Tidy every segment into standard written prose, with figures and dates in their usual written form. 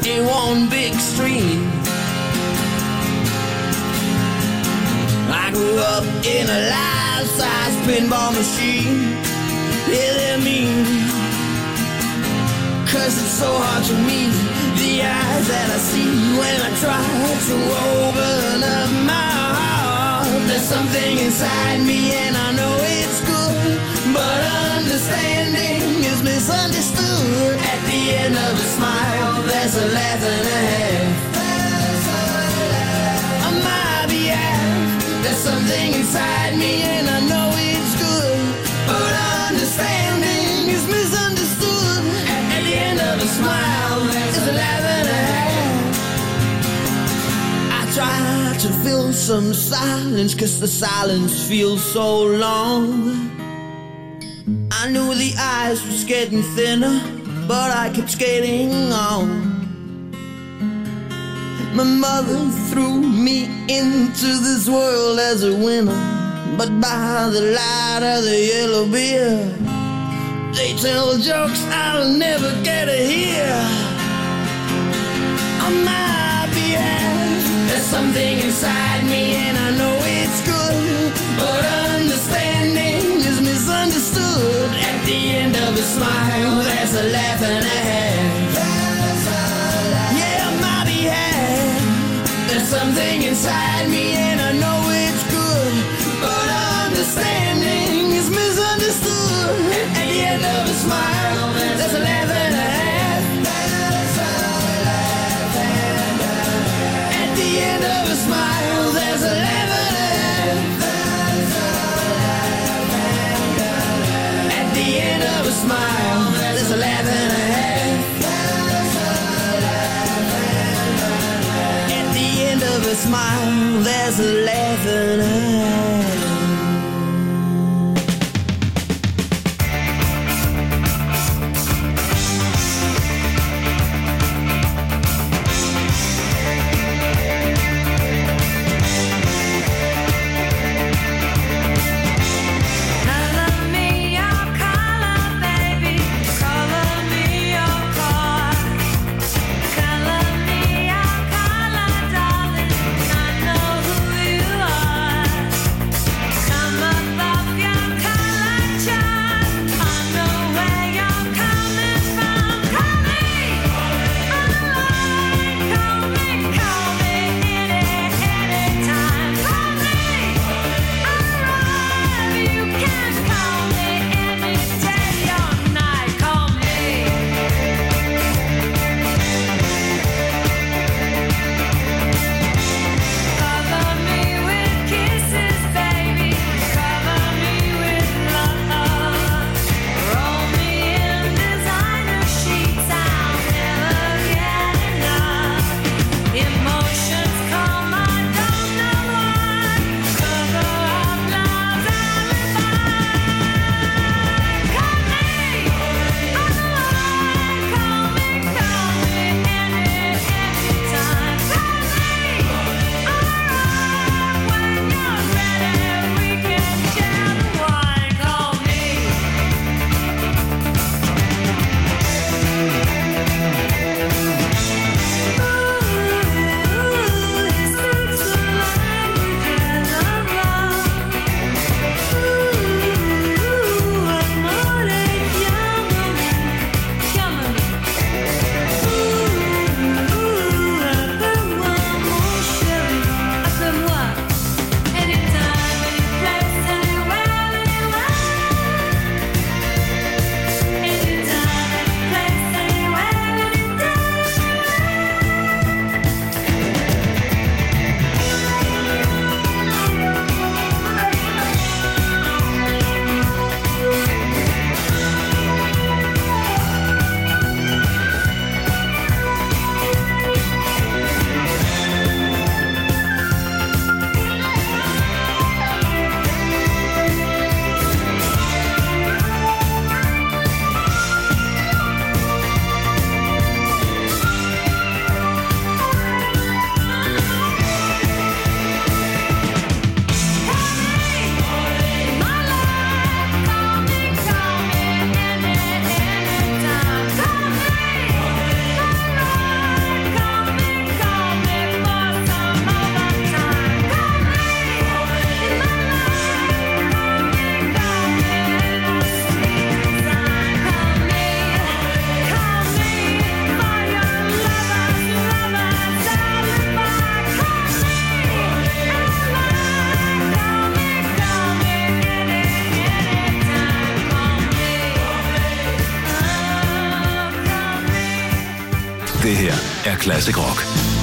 in one big stream. I grew up in a life-size pinball machine. Yeah, they're mean, 'cause it's so hard to meet the eyes that I see when I try to open up my heart. There's something inside me and I know it's good, but understanding is misunderstood. At the end of a smile, there's a laugh and a half. On my behalf, there's something inside me and I know it's good, but understanding is misunderstood. At the end of a smile, there's a laugh and a half. I try to fill some silence, 'cause the silence feels so long. I knew the ice was getting thinner, but I kept skating on. My mother threw me into this world as a winner, but by the light of the yellow beer, they tell jokes I'll never get to hear. On my behalf, there's something inside me and I know it's good, but understanding is misunderstood. At the end of a smile, there's a laugh and a half. Yeah, on my behalf, there's something inside me and I know it's good, but understanding is misunderstood. At the end of a smile, there's a laugh and a half. At the end of a smile, there's a laugh and a half. At the end of a smile, there's a laugh and a half. At the end of a smile, there's a laugh and a half. Det her er Classic Rock.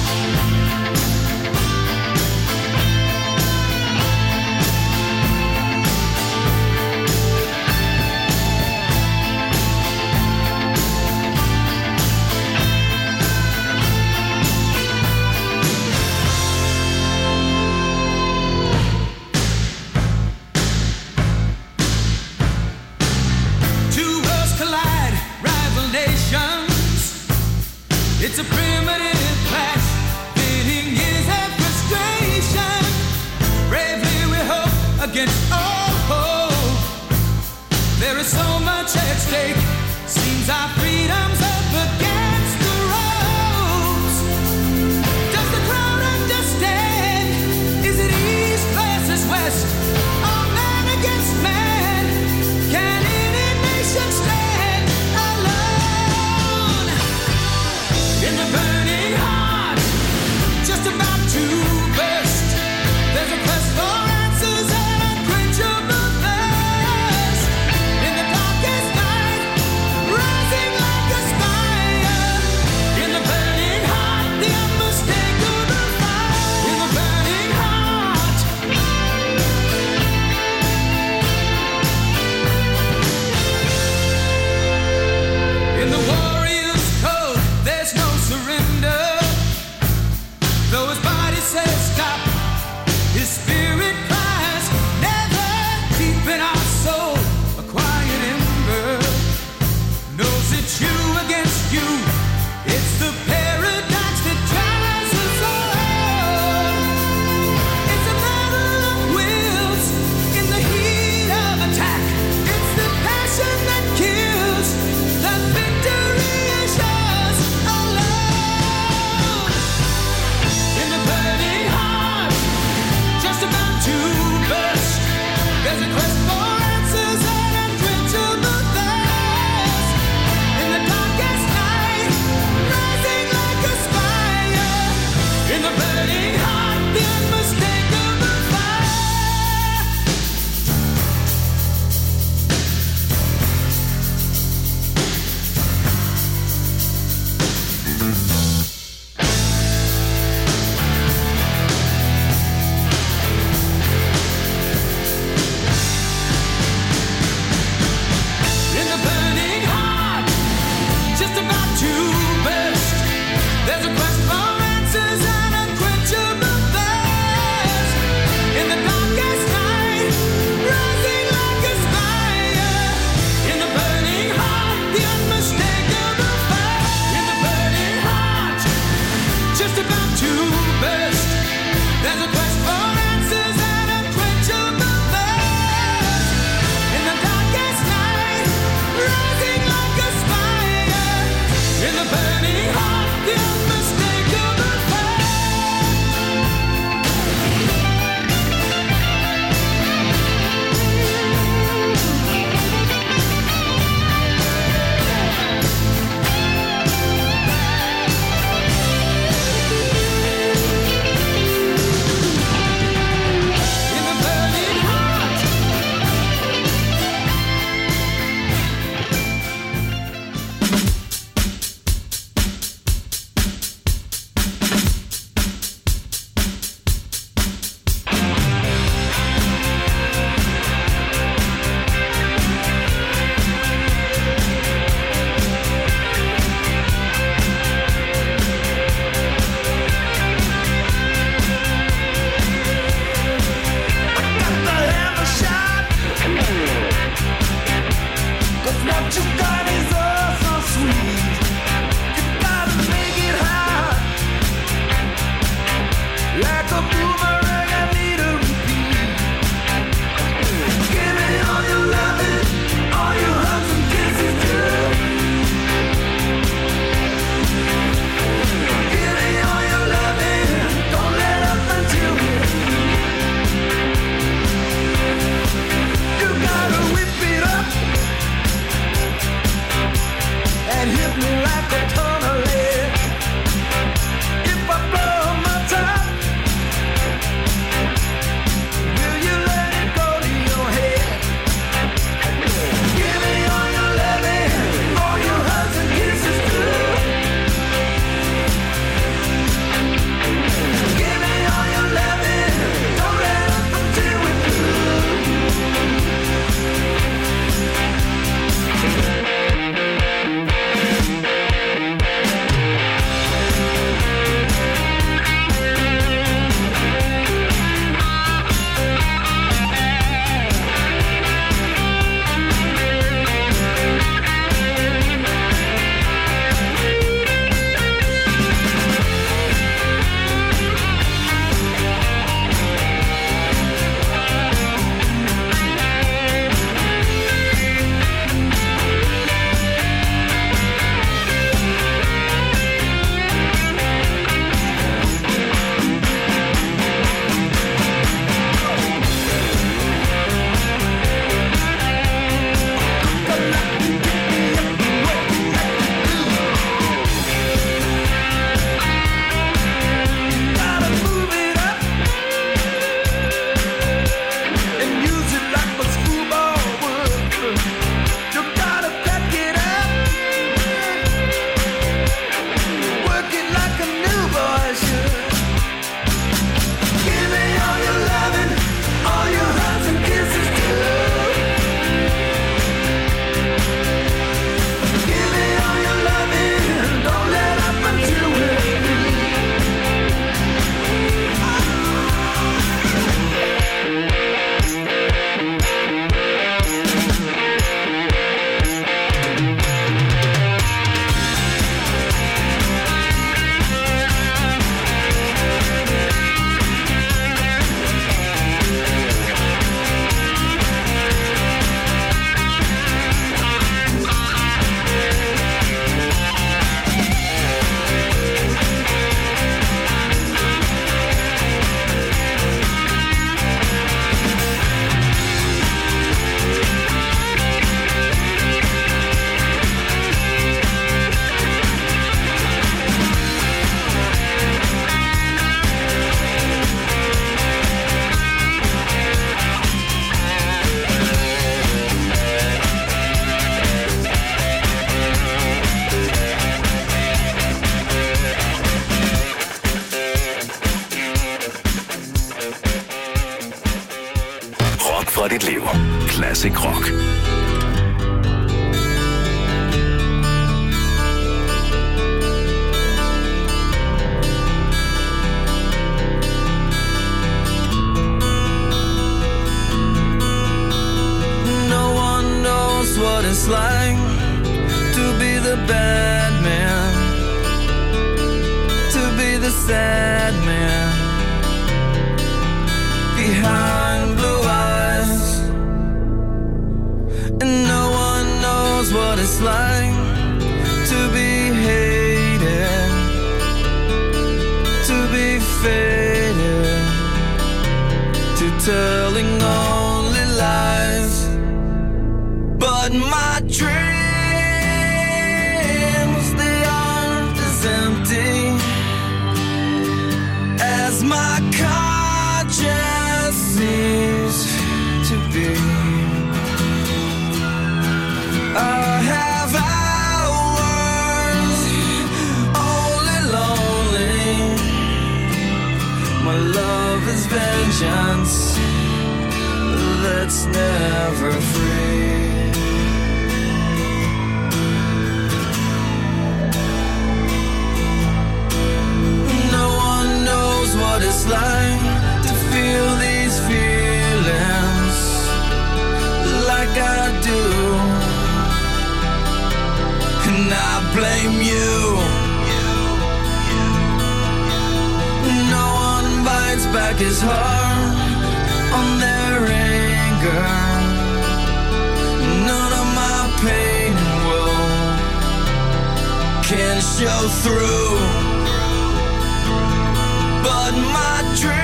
It's a primitive clash, fitting is a frustration. Bravely we hope against all hope. There is so much at stake, seems our freedom's up against the ropes. Does the crowd understand? Is it east versus west, or man against man? Can any nation stand alone? In the burning heart, just about to burst, there's a quest for answers and unquenchable thirst. In the darkest night, rising like a spire. In the burning heart, the unmistakable fire. In the burning heart. In the warrior's code, there's no surrender. for dit liv. Classic Rock. What it's like to be the bad man, to be the sad man behind blue eyes, and no one knows what it's like to be hated, to be faded, to telling only lies. But my dreams, they aren't as empty as my conscience seems to be. I have hours only lonely. My love is vengeance that's never free. What it's like to feel these feelings like I do, and I blame you. No one bites back his heart on their anger. None of my pain will can show through. But my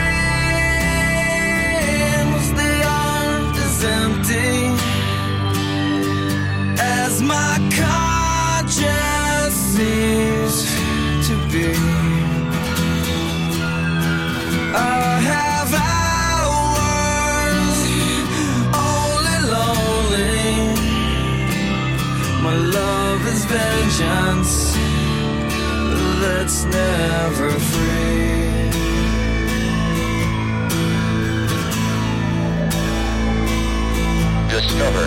dreams, they aren't as empty as my conscience seems to be. I have hours only lonely. My love is vengeance that's never free. Discover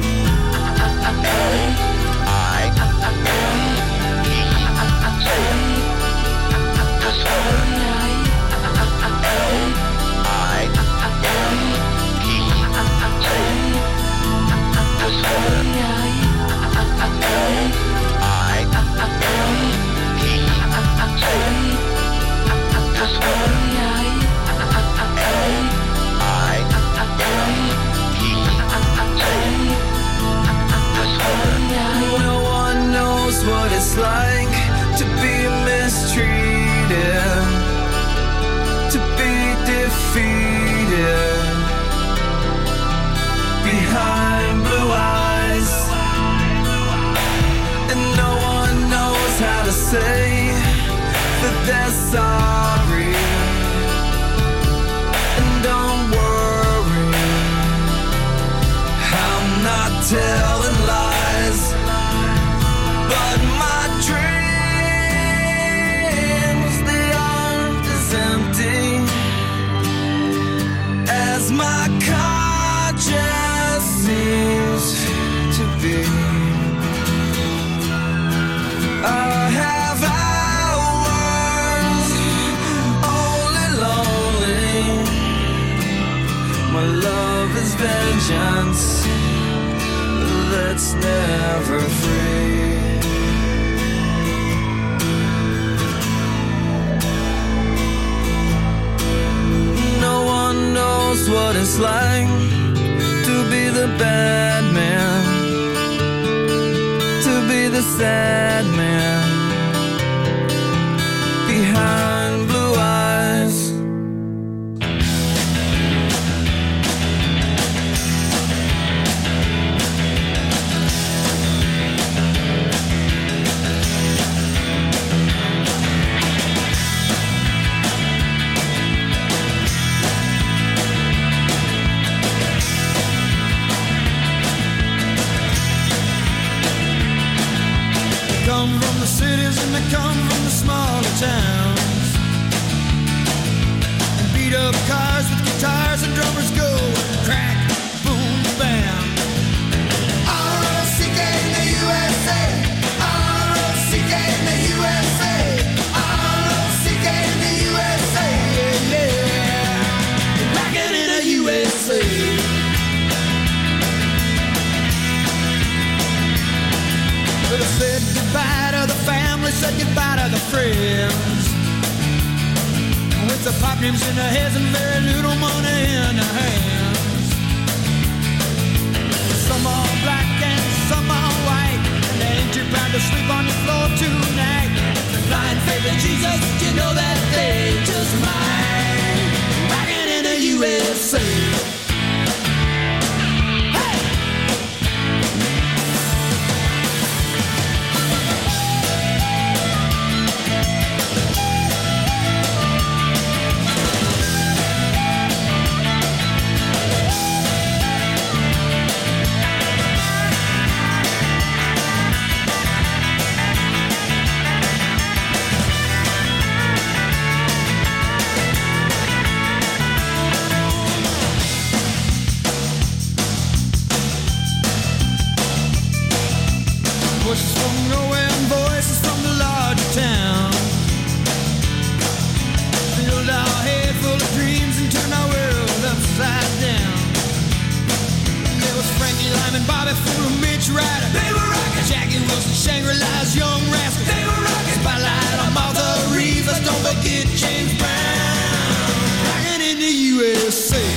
what it's like to be mistreated, to be defeated behind blue eyes, and no one knows how to say that they're sorry. And don't worry, I'm not telling lies. But my dreams, they aren't as empty as my conscience seems to be. I have hours only lonely. My love is vengeance that's never free. What it's like to be the bad man, to be the sad man behind blue eyes. Come from the the problems in their heads and very little money in their hands. Some are black and some are white, and they ain't too proud to sleep on the floor tonight. The blind faith in Jesus, you know that they just might. Rockin' in the USA. Voices from nowhere and voices from the larger town filled our head full of dreams and turned our world upside down. There was Frankie Lyman, Bobby Fuller, Mitch Ryder. They were rockin'. Jackie Wilson, Shangri-La's Young Rascals. They were rockin'. Spotlight on Martha Reeves. Let's don't forget James Brown. Rockin' in the USA.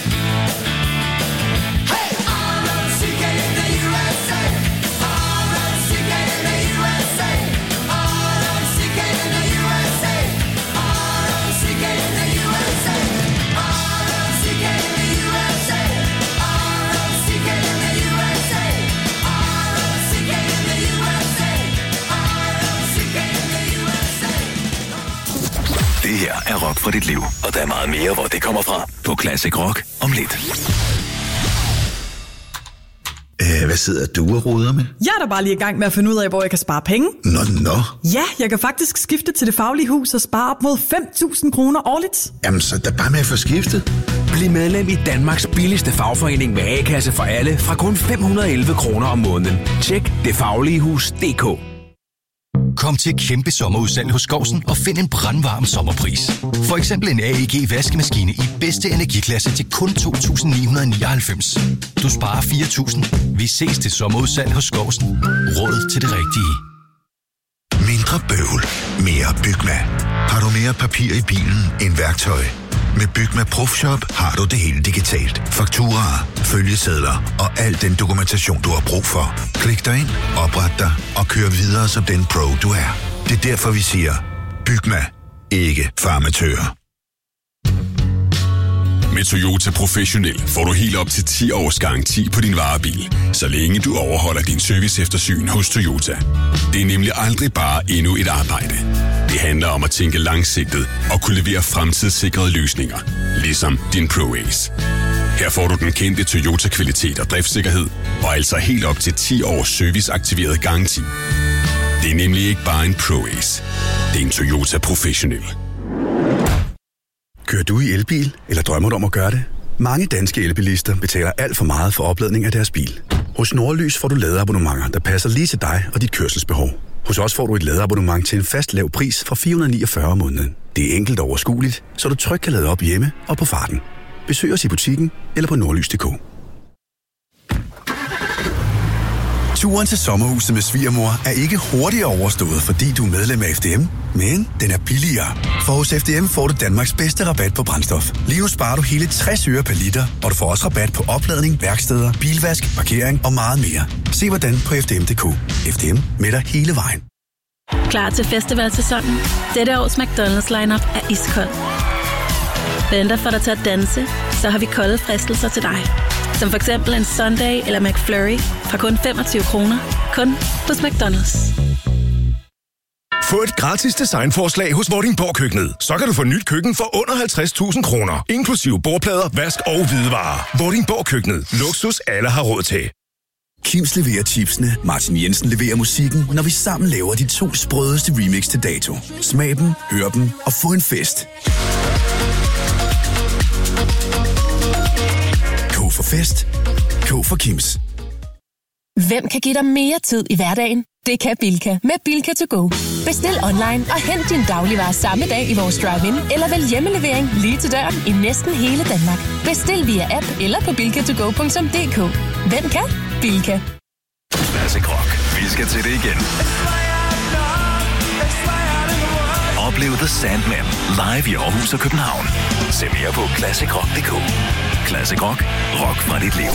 Det her er rock for dit liv, og der er meget mere, hvor det kommer fra på Classic Rock om lidt. Hvad sidder du og roder med? Jeg er da bare lige i gang med at finde ud af, hvor jeg kan spare penge. Nå. Ja, jeg kan faktisk skifte til Det Faglige Hus og spare op mod 5.000 kroner årligt. Jamen, så er bare med at få skiftet. Bliv medlem i Danmarks billigste fagforening med A-kasse for alle fra kun 511 kroner om måneden. Tjek detfagligehus.dk. Kom til kæmpe sommerudsalg hos Skovsen og find en brandvarm sommerpris. For eksempel en AEG vaskemaskine i bedste energiklasse til kun 2.999. Du sparer 4.000. Vi ses til sommerudsalg hos Skovsen. Råd til det rigtige. Mindre bøvl, mere Bygma. Har du mere papir i bilen end værktøj? Med Bygma ProFshop har du det hele digitalt. Fakturaer, følgesedler og al den dokumentation, du har brug for. Klik dig ind, opret dig og kør videre som den pro, du er. Det er derfor, vi siger, Bygma, ikke farmatører. Med Toyota Professionel får du helt op til 10 års garanti på din varebil, så længe du overholder din serviceeftersyn hos Toyota. Det er nemlig aldrig bare endnu et arbejde. Det handler om at tænke langsigtet og kunne levere fremtidssikrede løsninger, ligesom din ProAce. Her får du den kendte Toyota-kvalitet og driftssikkerhed, og altså helt op til 10 års serviceaktiveret garanti. Det er nemlig ikke bare en ProAce. Det er en Toyota Professionel. Kører du i elbil, eller drømmer du om at gøre det? Mange danske elbilister betaler alt for meget for opladning af deres bil. Hos Nordlys får du ladeabonnementer, der passer lige til dig og dit kørselsbehov. Hos os får du et ladeabonnement til en fast lav pris fra 449 om måneden. Det er enkelt og overskueligt, så du trygt kan lade op hjemme og på farten. Besøg os i butikken eller på nordlys.dk. Turen til sommerhuset med svigermor er ikke hurtigere overstået, fordi du er medlem af FDM, men den er billigere. For hos FDM får du Danmarks bedste rabat på brændstof. Lige nu sparer du hele 60 øre per liter, og du får også rabat på opladning, værksteder, bilvask, parkering og meget mere. Se hvordan på FDM.dk. FDM med dig hele vejen. Klar til festivalsæsonen? Dette års McDonald's lineup er iskold. Venter for dig til at danse, så har vi kolde fristelser til dig. Som for eksempel en Sunday eller McFlurry fra kun 25 kroner. Kun hos McDonald's. Få et gratis designforslag hos Vordingborg Køkkenet. Så kan du få nyt køkken for under 50.000 kroner. Inklusive bordplader, vask og hvidevarer. Vordingborg Køkkenet. Luksus alle har råd til. Kims leverer chipsene, Martin Jensen leverer musikken, når vi sammen laver de 2 sprødeste remix til dato. Smag dem, hør dem og få en fest. K for fest. K for Kims. Hvem kan give dig mere tid i hverdagen? Det kan Bilka med Bilka to go. Bestil online og hent din dagligvarer samme dag i vores drive-in, eller vælg hjemmelevering lige til døren i næsten hele Danmark. Bestil via app eller på bilkatogo.dk. Hvem kan? Bilka. Classic Rock. Vi skal til det igen. Og Oplev The Sandman live i Aarhus og København. Se mere på ClassicRock.dk. Classic Rock. Rock fra dit liv.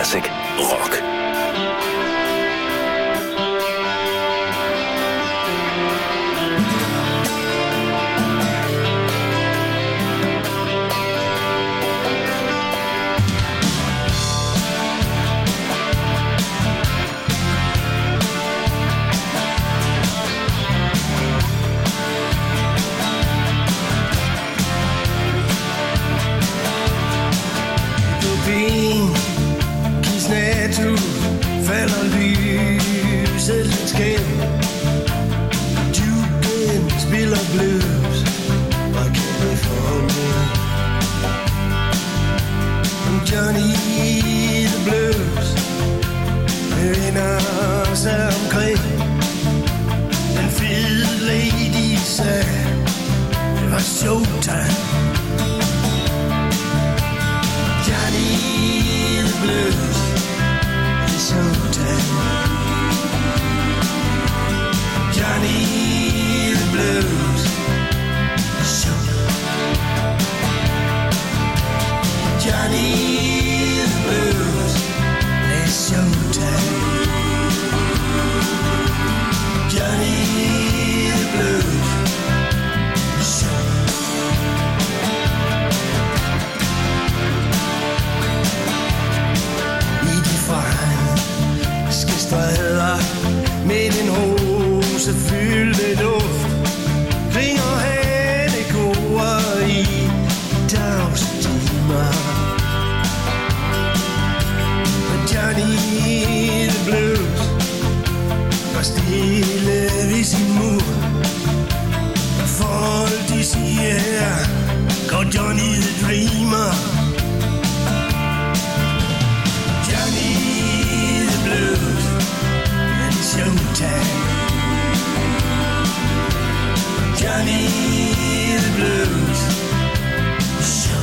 Classic Rock. Falder lyset skæv. Jugen spiller blues fra California. Johnny the Blues vender sig omkring. Den fede lady sagde, det var showtime. Johnny the Blues, showtime. Johnny the Blues, show. Johnny the Blues, it's showtime. Johnny the Blues, show. I de forhånd skal stræder med en hose fyldte duft. Klinger handekoer i dagstimer. Johnny the Blues var stille ved sin mur. Folk de siger her, går Johnny the Dreamer. Johnny the Blues, and showtime. Johnny the Blues, show.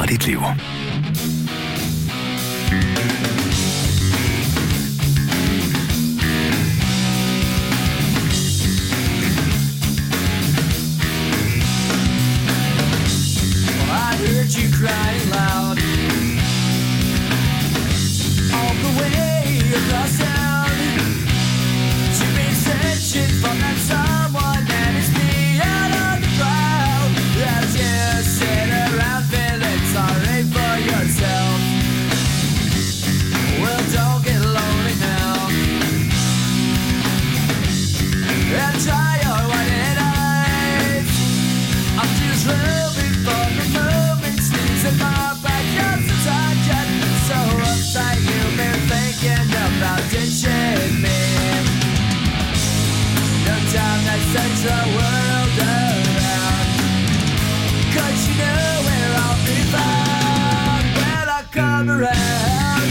dit liv. I heard you crying loud all the way across town. You've been searching for that someone, and it's me out of the crowd. As you sit around feeling sorry for yourself. Well, don't get lonely now, and try your white eyes. I'm just hoping for the moment sneaks in my backyard since I get so uptight. You've been thinking about ditching me. No time to search the world around, 'cause you know where I'll be found when I come around.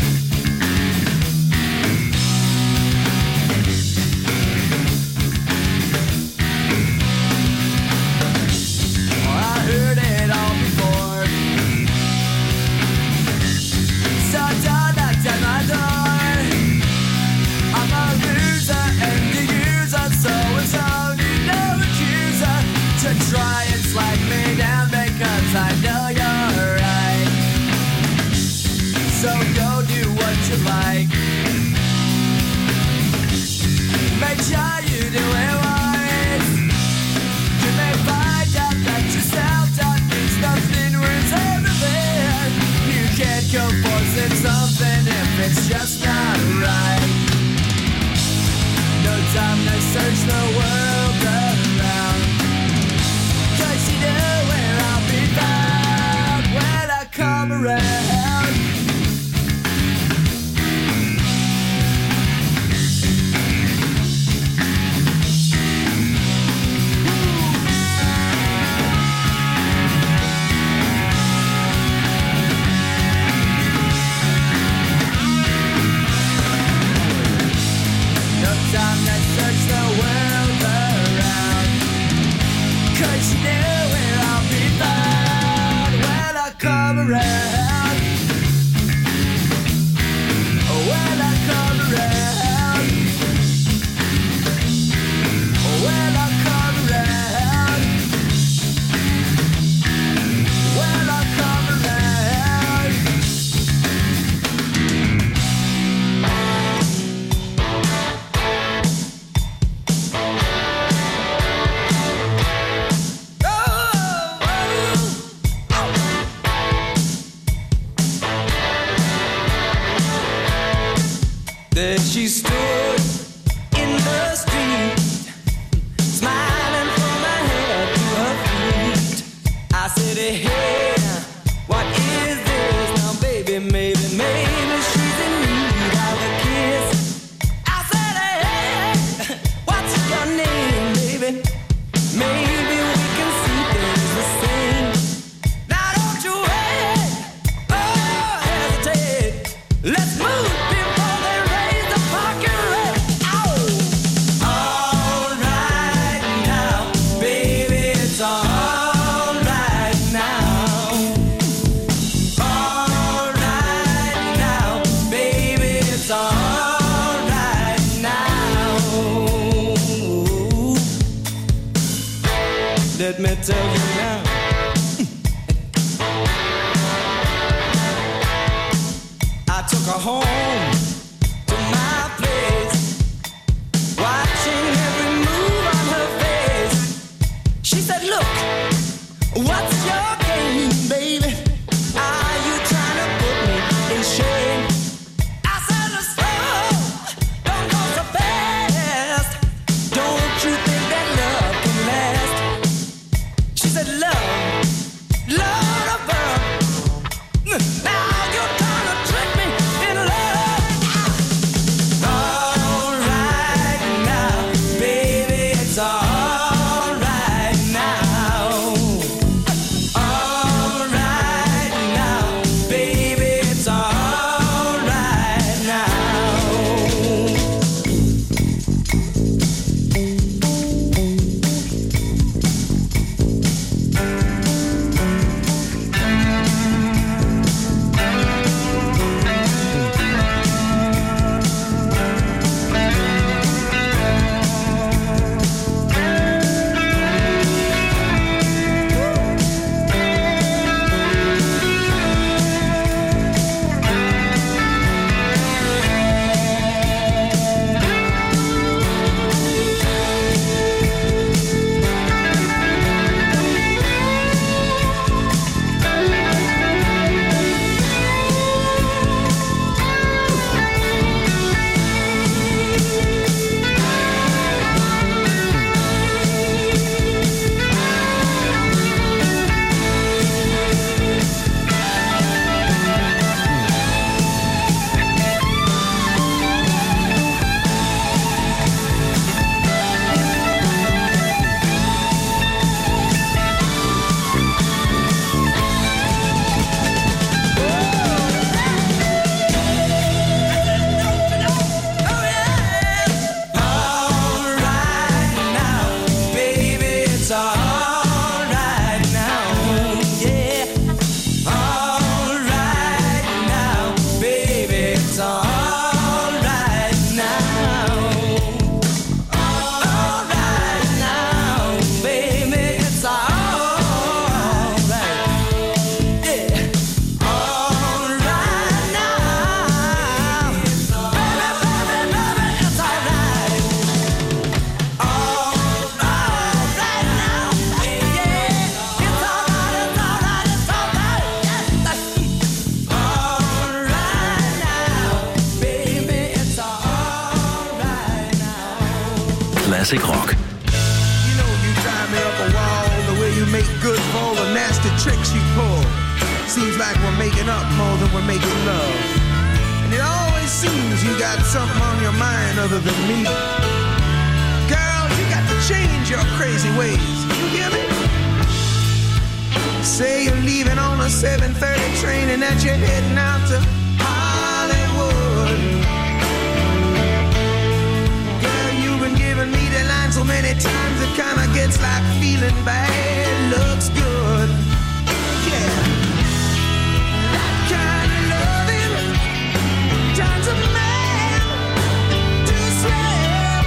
I heard it all before, so don't knock at my door. I'm a loser and the user, so it's only no accuser to try and slag me down because I know you're right. So go do what you like, make sure you do it wise. You may find out that yourself that means nothing worth everything. You can't go forcing something if it's just not right. No time to search the world around, 'cause you know where I'll be found when I come around. No time to search the world around, 'cause you know where I'll be found when I come around. When I come around. When I come around. When I come around. There she stood in the street, smiling from her head to her feet. I said, hey, what is this now, baby? Maybe she's in need of a kiss. I said, hey, what's your name, baby? Maybe we can see things the same. Now don't you wait, oh, hesitate. Let's move before they raise the parking rate. All right now, baby, it's all right now. All right now, baby, it's all right now. Let me tell you now. I took her home to my place, watching every move on her face. She said, look, what's your game, baby? Are you trying to put me in shame? I said, slow, don't go so fast. Don't you think that love can last? She said, love, love of her. Now you're trying to trick me in love. Classic Rock. You know you drive me up a wall, the way you make good for all the nasty tricks you pull. Seems like we're making up more than we're making love. And it always seems you got something on your mind other than me. Girl, you got to change your crazy ways. You hear me? Say you're leaving on a 7:30 train and that you're heading out to Hollywood. Girl, you've been giving me the line so many times it kinda gets like feeling bad looks good. Yeah. That kind of loving turns a man to a slave.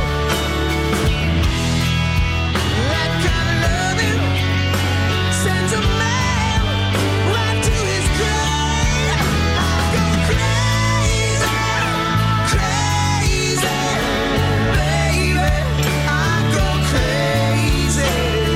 That kind of loving sends a man right to his grave. I go crazy, crazy, baby. I go crazy.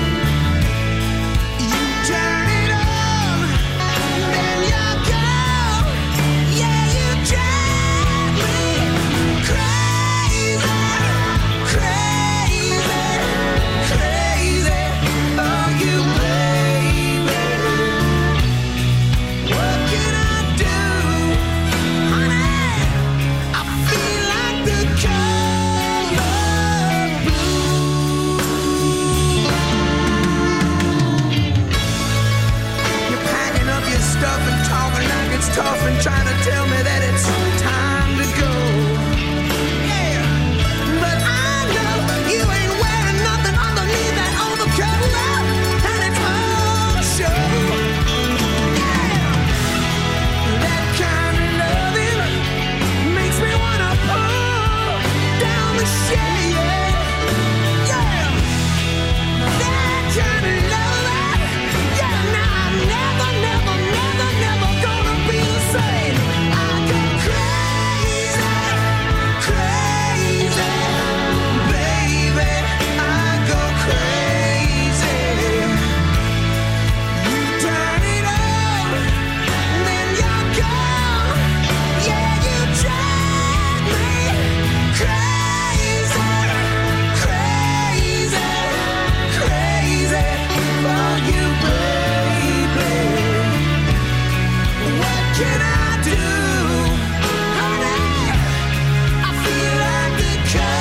You turn it on, then you go. Yeah, you drive me crazy, crazy, crazy. Oh, you baby. What can I do, honey? I feel like the color blue. You're packing up your stuff and talking like it's tough and trying to tell me that it's time to go. Yeah, but I know you ain't wearing nothing underneath that overcoat, and it's all show. That kind of loving makes me wanna pull down the shade. Yeah, that kind of loving. Yeah, now I'm never, never, never, never gonna be the same. I go crazy, crazy, baby. I go crazy. You turn it on, then you're gone. Yeah, you drive me crazy, crazy, crazy for you, baby. What can I do, honey? I feel like the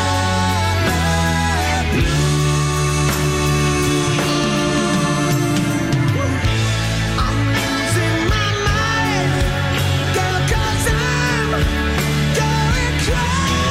color blue. I'm losing my mind, girl, 'cause I'm going crazy.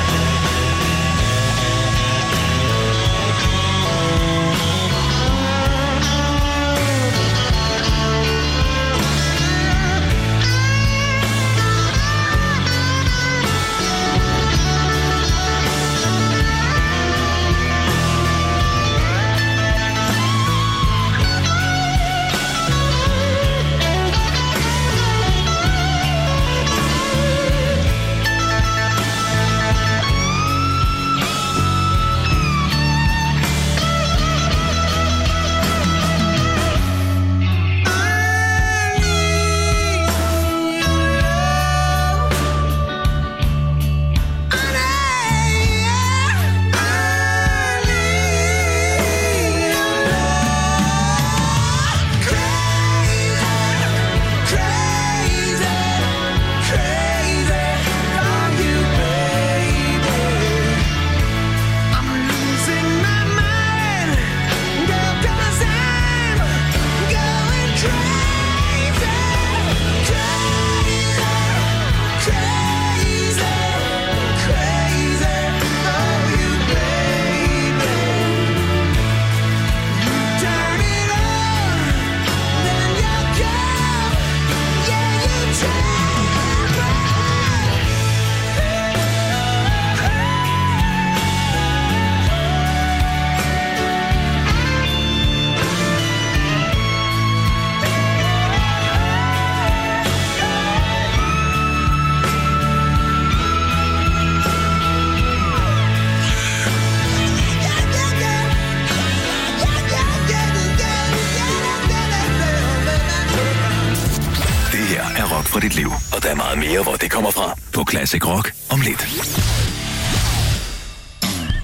for dit liv. Og der er meget mere, hvor det kommer fra. På Classic Rock om lidt.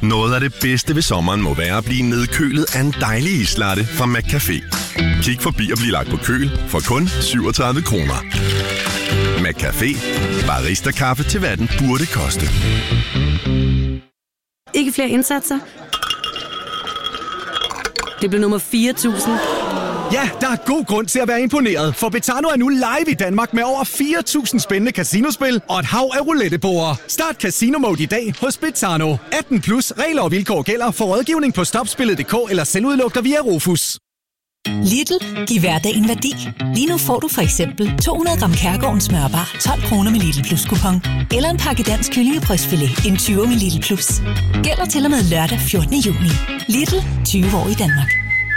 Noget af det bedste ved sommeren må være at blive nedkølet af en dejlig islatte fra McCafé. Kig forbi og bliv lagt på køl for kun 37 kroner. McCafé. Barista-kaffe til hvad den burde koste. Ikke flere indsatser? Det blev nummer 4.000. Ja, der er god grund til at være imponeret, for Betano er nu live i Danmark med over 4.000 spændende casinospil og et hav af rouletteborde. Start Casino Mode i dag hos Betano. 18 plus regler og vilkår gælder for rådgivning på stopspillet.dk eller selvudlugter via Rofus. Lidl. Giv hverdagen værdi. Lige nu får du for eksempel 200 gram Kærgården smørbar 12 kroner med Lidl Plus kupon. Eller en pakke dansk kyllingebrystfilet en 20 med Lidl Plus. Gælder til og med lørdag 14. juni. Lidl. 20 år i Danmark.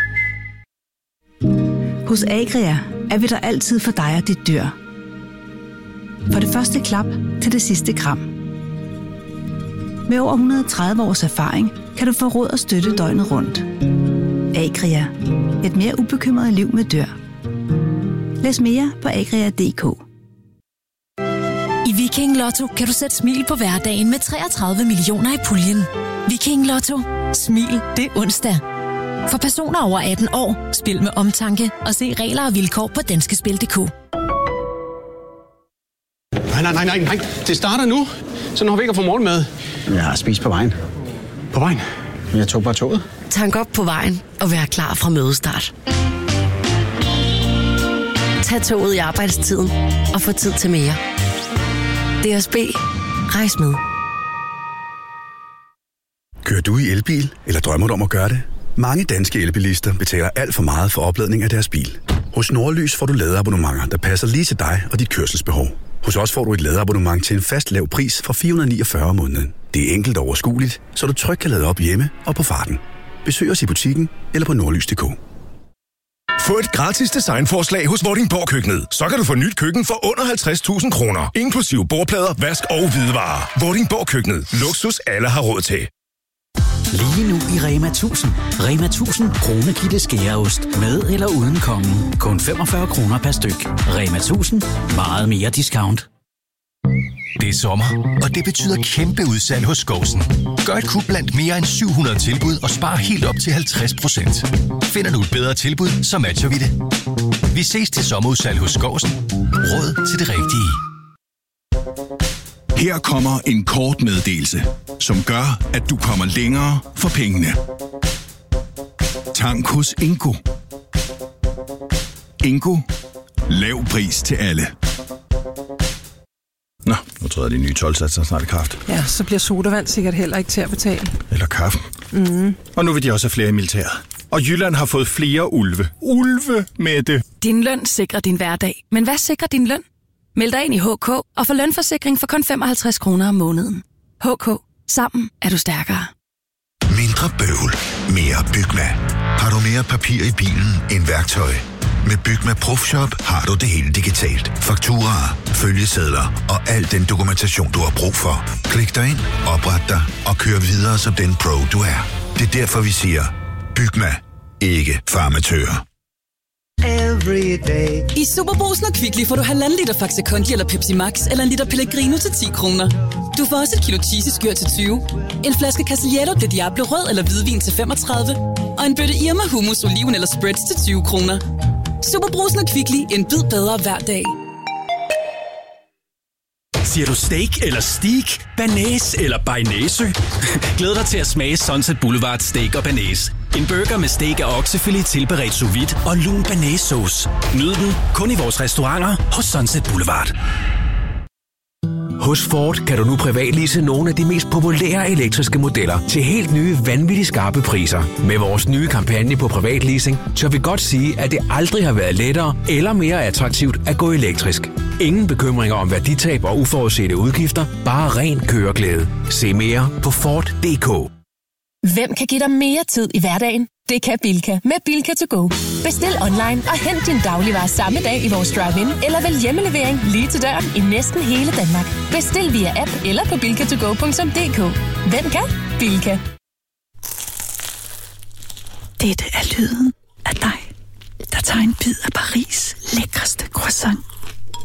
Hos Agria er vi der altid for dig og dit dyr. For det første klap til det sidste kram. Med over 130 års erfaring kan du få råd og støtte døgnet rundt. Agria. Et mere ubekymret liv med dyr. Læs mere på agria.dk. I Viking Lotto kan du sætte smil på hverdagen med 33 millioner i puljen. Viking Lotto. Smil det onsdag. For personer over 18 år, spil med omtanke og se regler og vilkår på danskespil.dk. Nej. Det starter nu, så når vi ikke har fået morgenmad. Jeg har spist på vejen. På vejen? Jeg tog bare toget. Tank op på vejen og vær klar fra mødestart. Tag toget i arbejdstiden og få tid til mere. DSB. Rejs med. Kører du i elbil, eller drømmer du om at gøre det? Mange danske elbilister betaler alt for meget for opladning af deres bil. Hos Nordlys får du ladeabonnementer, der passer lige til dig og dit kørselsbehov. Hos os får du et ladeabonnement til en fast lav pris fra 449 om måneden. Det er enkelt og overskueligt, så du trygt kan lade op hjemme og på farten. Besøg os i butikken eller på nordlys.dk. Få et gratis designforslag hos Vordingborg Køkkenet. Så kan du få nyt køkken for under 50.000 kroner. Inklusive bordplader, vask og hvidevarer. Vordingborg Køkkenet. Luksus alle har råd til. Lige nu i Rema 1000. Rema 1000 kronekitte skæreost. Med eller uden kongen. Kun 45 kroner per styk. Rema 1000. Meget mere discount. Det er sommer, og det betyder kæmpe udsalg hos Skousen. Gør et kub blandt mere end 700 tilbud og spar helt op til 50%. Finder du et bedre tilbud, så matcher vi det. Vi ses til sommerudsalg hos Skousen. Råd til det rigtige. Her kommer en kort meddelelse, som gør, at du kommer længere for pengene. Tank hos Ingo. Ingo. Lav pris til alle. Nå, nu tror jeg, de nye 12-satser snart i kraft. Ja, så bliver sodavand sikkert heller ikke til at betale. Eller kaffen. Og nu vil de også have flere i militæret. Og Jylland har fået flere ulve. Ulve med det. Din løn sikrer din hverdag. Men hvad sikrer din løn? Meld dig ind i HK og få lønforsikring for kun 55 kroner om måneden. HK. Sammen er du stærkere. Mindre bøvl. Mere Bygma. Har du mere papir i bilen end værktøj? Med Bygma ProFshop har du det hele digitalt. Fakturaer, følgesedler og al den dokumentation, du har brug for. Klik dig ind, opret dig og kør videre som den pro, du er. Det er derfor, vi siger, Bygma. Ikke farmatører. I Superbrugsen og Kvickly får du 1,5 liter Faxe Kondi eller Pepsi Max eller en liter Pellegrino til 10 kroner. Du får også et kilo cheeseskyr til 20, en flaske Castillejo de Diablo rød eller hvidvin til 35 og en bøtte Irma hummus, oliven eller spreads til 20 kroner. Superbrugsen og Kvickly, en bid bedre hver dag. Siger du steak eller steak, banæs eller bearnaise? Glæd dig til at smage Sunset Boulevard Steak og Banæs. En burger med steak og oksefilet tilberedt sous vide og lun banæssauce. Nyd den kun i vores restauranter hos Sunset Boulevard. Hos Ford kan du nu privatlease nogle af de mest populære elektriske modeller til helt nye, vanvittigt skarpe priser. Med vores nye kampagne på privatleasing, tør vi godt sige, at det aldrig har været lettere eller mere attraktivt at gå elektrisk. Ingen bekymringer om værditab og uforudsete udgifter, bare ren køreglæde. Se mere på Ford.dk. Hvem kan give dig mere tid i hverdagen? Det kan Bilka med Bilka to go. Bestil online og hent din dagligvarer samme dag i vores drive-in, eller vælg hjemmelevering lige til døren i næsten hele Danmark. Bestil via app eller på bilkatogo.dk. Hvem kan? Bilka. Dette er lyden af dig, der tager en bid af Paris' lækreste croissant.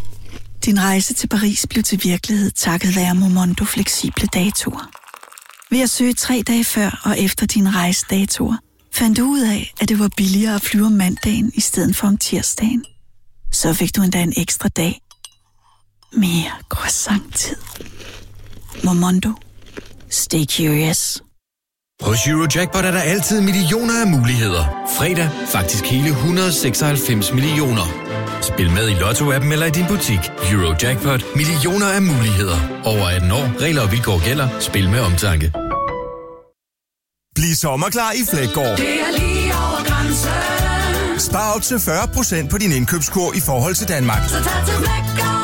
Din rejse til Paris blev til virkelighed takket være Momondo fleksible datoer. Ved at søge 3 dage før og efter dine rejsedatoer, fandt du ud af, at det var billigere at flyve om mandagen i stedet for om tirsdagen. Så fik du endda en ekstra dag. Mere croissant-tid. Momondo. Stay curious. Hos Eurojackpot er der altid millioner af muligheder. Fredag faktisk hele 196 millioner. Spil med i Lotto-appen eller i din butik. Eurojackpot. Millioner af muligheder. Over 18 år. Regler og vilkår gælder. Spil med omtanke. Bliv sommerklar i Fleggaard. Det er lige over grænsen. Spar op til 40% på din indkøbskurv i forhold til Danmark. Så tag til Fleggaard.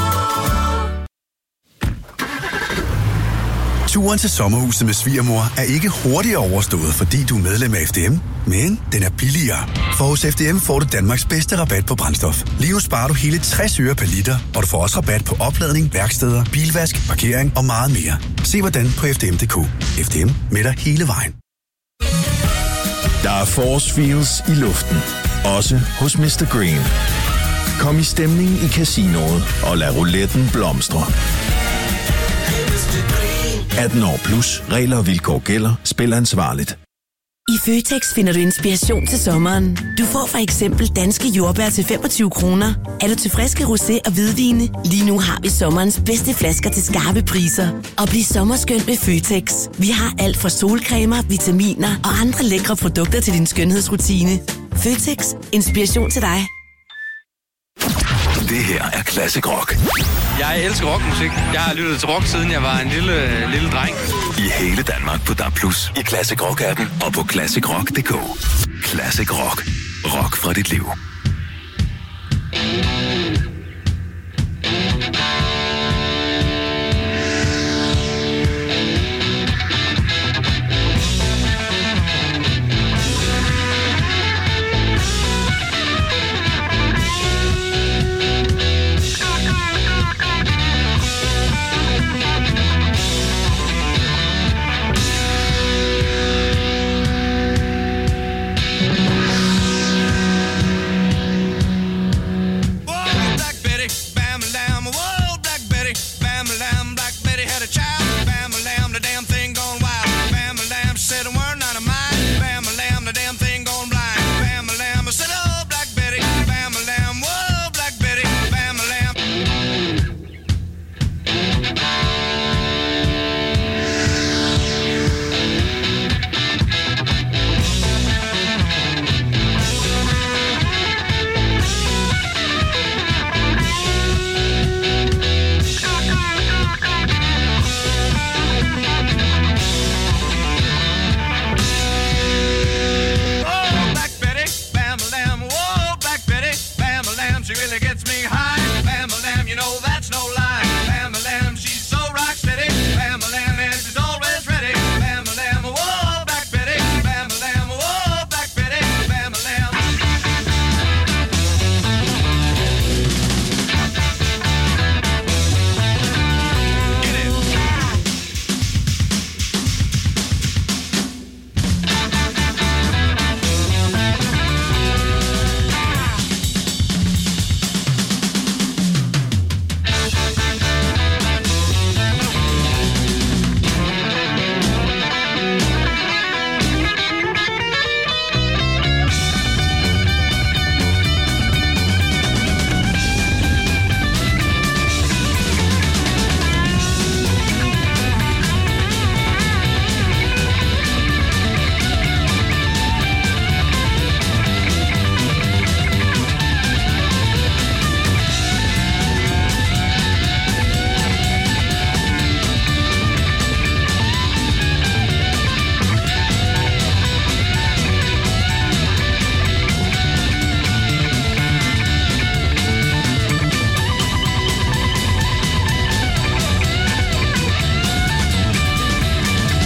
Turen til sommerhuset med svigermor er ikke hurtigt overstået, fordi du er medlem af FDM, men den er billigere. For hos FDM får du Danmarks bedste rabat på brændstof. Lige nu sparer du hele 60 øre per liter, og du får også rabat på opladning, værksteder, bilvask, parkering og meget mere. Se hvordan på FDM.dk. FDM med dig hele vejen. Der er force feels i luften. Også hos Mr. Green. Kom i stemning i casinoet og lad rouletten blomstre. 18 år plus. Regler og vilkår gælder. Spil ansvarligt. I Føtex finder du inspiration til sommeren. Du får for eksempel danske jordbær til 25 kroner. Er du til friske rosé og hvidvine? Lige nu har vi sommerens bedste flasker til skarpe priser. Og bliv sommerskøn med Føtex. Vi har alt fra solcremer, vitaminer og andre lækre produkter til din skønhedsrutine. Føtex. Inspiration til dig. Det her er Classic Rock. Jeg elsker rockmusik. Jeg har lyttet til rock, siden jeg var en lille dreng. I hele Danmark på DAB+, i Classic Rock-appen og på classicrock.dk. Classic Rock. Rock fra dit liv.